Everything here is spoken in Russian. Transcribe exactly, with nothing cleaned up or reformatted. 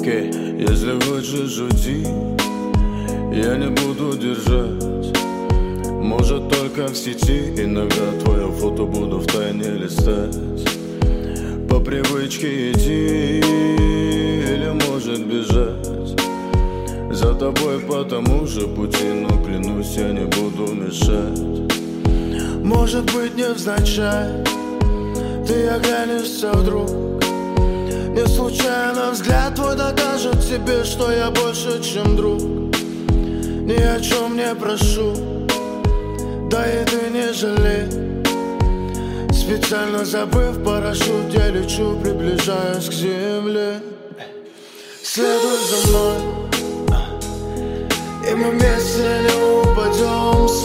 окей. Если хочешь уйти, я не буду держать. Может только в сети иногда твое фото буду втайне листать. По привычке идти или может бежать за тобой по тому же пути, но клянусь, я не буду мешать. Может быть невзначай ты оглянешься вдруг, не случайно взгляд твой докажет тебе, что я больше, чем друг. Ни о чем не прошу, да и ты не жалей. Специально забыв парашют, я лечу, приближаясь к земле. Следуй за мной, и мы вместе не упадем.